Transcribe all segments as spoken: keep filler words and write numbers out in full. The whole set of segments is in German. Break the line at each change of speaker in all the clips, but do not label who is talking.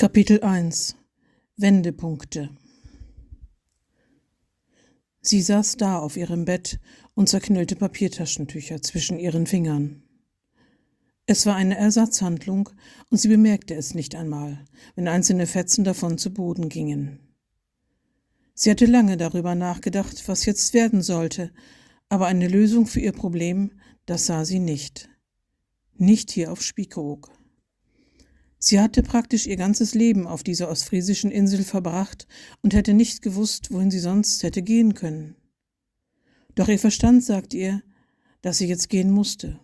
Kapitel eins Wendepunkte. Sie saß da auf ihrem Bett und zerknüllte Papiertaschentücher zwischen ihren Fingern. Es war eine Ersatzhandlung, und sie bemerkte es nicht einmal, wenn einzelne Fetzen davon zu Boden gingen. Sie hatte lange darüber nachgedacht, was jetzt werden sollte, aber eine Lösung für ihr Problem, das sah sie nicht. Nicht hier auf Spiekeroog. Sie hatte praktisch ihr ganzes Leben auf dieser ostfriesischen Insel verbracht und hätte nicht gewusst, wohin sie sonst hätte gehen können. Doch ihr Verstand sagte ihr, dass sie jetzt gehen musste.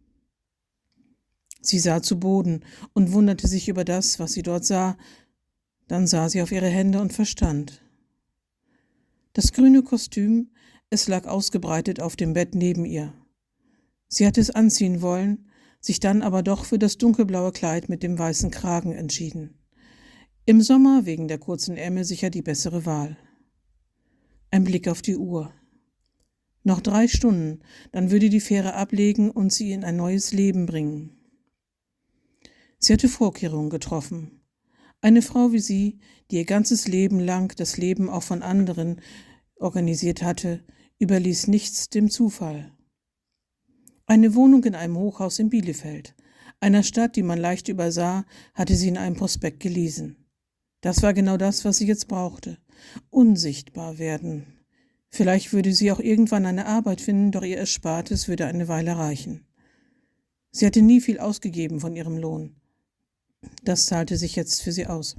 Sie sah zu Boden und wunderte sich über das, was sie dort sah. Dann sah sie auf ihre Hände und verstand. Das grüne Kostüm, es lag ausgebreitet auf dem Bett neben ihr. Sie hatte es anziehen wollen, sich dann aber doch für das dunkelblaue Kleid mit dem weißen Kragen entschieden. Im Sommer wegen der kurzen Ärmel sicher die bessere Wahl. Ein Blick auf die Uhr. Noch drei Stunden, dann würde die Fähre ablegen und sie in ein neues Leben bringen. Sie hatte Vorkehrungen getroffen. Eine Frau wie sie, die ihr ganzes Leben lang das Leben auch von anderen organisiert hatte, überließ nichts dem Zufall. Eine Wohnung in einem Hochhaus in Bielefeld, einer Stadt, die man leicht übersah, hatte sie in einem Prospekt gelesen. Das war genau das, was sie jetzt brauchte. Unsichtbar werden. Vielleicht würde sie auch irgendwann eine Arbeit finden, doch ihr Erspartes würde eine Weile reichen. Sie hatte nie viel ausgegeben von ihrem Lohn. Das zahlte sich jetzt für sie aus.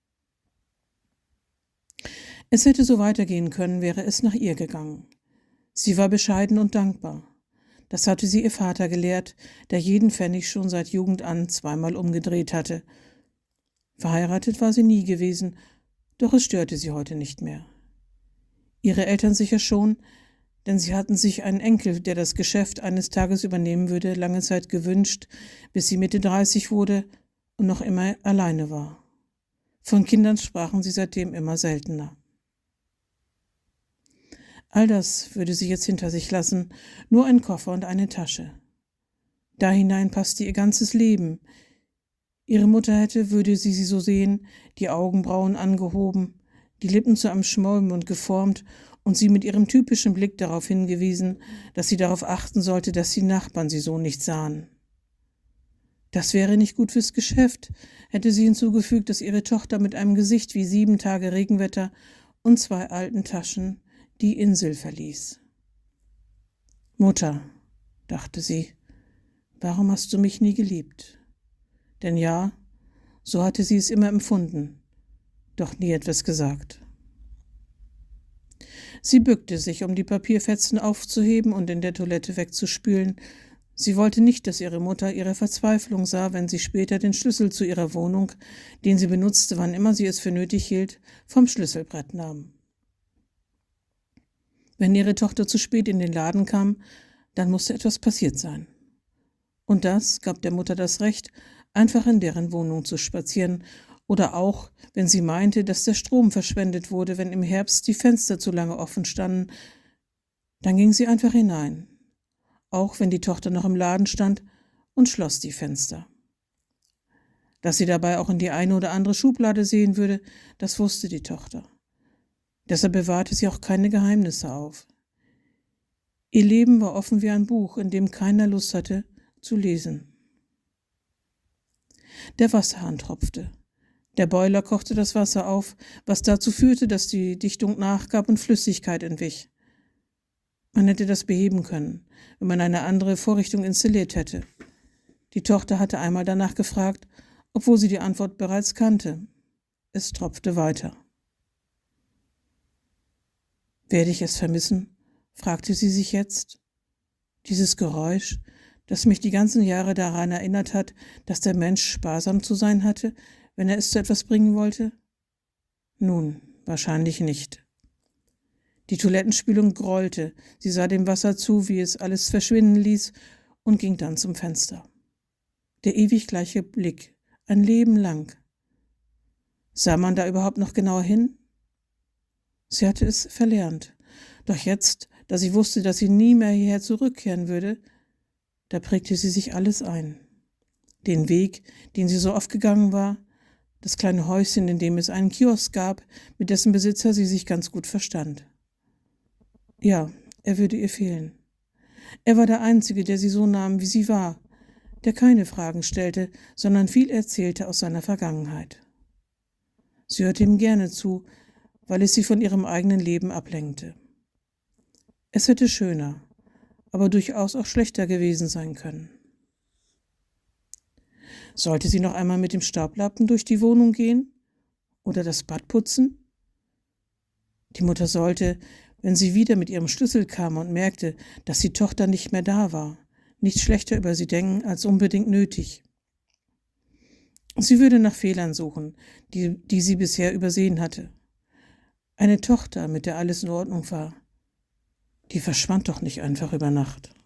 Es hätte so weitergehen können, wäre es nach ihr gegangen. Sie war bescheiden und dankbar. Das hatte sie ihr Vater gelehrt, der jeden Pfennig schon seit Jugend an zweimal umgedreht hatte. Verheiratet war sie nie gewesen, doch es störte sie heute nicht mehr. Ihre Eltern sicher schon, denn sie hatten sich einen Enkel, der das Geschäft eines Tages übernehmen würde, lange Zeit gewünscht, bis sie Mitte dreißig wurde und noch immer alleine war. Von Kindern sprachen sie seitdem immer seltener. All das würde sie jetzt hinter sich lassen, nur ein Koffer und eine Tasche. Da hinein passte ihr ganzes Leben. Ihre Mutter hätte, würde sie sie so sehen, die Augenbrauen angehoben, die Lippen zu einem Schmollmund geformt und sie mit ihrem typischen Blick darauf hingewiesen, dass sie darauf achten sollte, dass die Nachbarn sie so nicht sahen. Das wäre nicht gut fürs Geschäft, hätte sie hinzugefügt, dass ihre Tochter mit einem Gesicht wie sieben Tage Regenwetter und zwei alten Taschen die Insel verließ. Mutter, dachte sie, warum hast du mich nie geliebt? Denn ja, so hatte sie es immer empfunden, doch nie etwas gesagt. Sie bückte sich, um die Papierfetzen aufzuheben und in der Toilette wegzuspülen. Sie wollte nicht, dass ihre Mutter ihre Verzweiflung sah, wenn sie später den Schlüssel zu ihrer Wohnung, den sie benutzte, wann immer sie es für nötig hielt, vom Schlüsselbrett nahm. Wenn ihre Tochter zu spät in den Laden kam, dann musste etwas passiert sein. Und das gab der Mutter das Recht, einfach in deren Wohnung zu spazieren, oder auch, wenn sie meinte, dass der Strom verschwendet wurde, wenn im Herbst die Fenster zu lange offen standen, dann ging sie einfach hinein, auch wenn die Tochter noch im Laden stand, und schloss die Fenster. Dass sie dabei auch in die eine oder andere Schublade sehen würde, das wusste die Tochter. Deshalb bewahrte sie auch keine Geheimnisse auf. Ihr Leben war offen wie ein Buch, in dem keiner Lust hatte, zu lesen. Der Wasserhahn tropfte. Der Boiler kochte das Wasser auf, was dazu führte, dass die Dichtung nachgab und Flüssigkeit entwich. Man hätte das beheben können, wenn man eine andere Vorrichtung installiert hätte. Die Tochter hatte einmal danach gefragt, obwohl sie die Antwort bereits kannte. Es tropfte weiter. Werde ich es vermissen? Fragte sie sich jetzt. Dieses Geräusch, das mich die ganzen Jahre daran erinnert hat, dass der Mensch sparsam zu sein hatte, wenn er es zu etwas bringen wollte? Nun, wahrscheinlich nicht. Die Toilettenspülung grollte, sie sah dem Wasser zu, wie es alles verschwinden ließ, und ging dann zum Fenster. Der ewig gleiche Blick, ein Leben lang. Sah man da überhaupt noch genauer hin? Sie hatte es verlernt. Doch jetzt, da sie wusste, dass sie nie mehr hierher zurückkehren würde, da prägte sie sich alles ein. Den Weg, den sie so oft gegangen war, das kleine Häuschen, in dem es einen Kiosk gab, mit dessen Besitzer sie sich ganz gut verstand. Ja, er würde ihr fehlen. Er war der Einzige, der sie so nahm, wie sie war, der keine Fragen stellte, sondern viel erzählte aus seiner Vergangenheit. Sie hörte ihm gerne zu, weil es sie von ihrem eigenen Leben ablenkte. Es hätte schöner, aber durchaus auch schlechter gewesen sein können. Sollte sie noch einmal mit dem Staublappen durch die Wohnung gehen oder das Bad putzen? Die Mutter sollte, wenn sie wieder mit ihrem Schlüssel kam und merkte, dass die Tochter nicht mehr da war, nicht schlechter über sie denken als unbedingt nötig. Sie würde nach Fehlern suchen, die, die sie bisher übersehen hatte. Eine Tochter, mit der alles in Ordnung war, die verschwand doch nicht einfach über Nacht.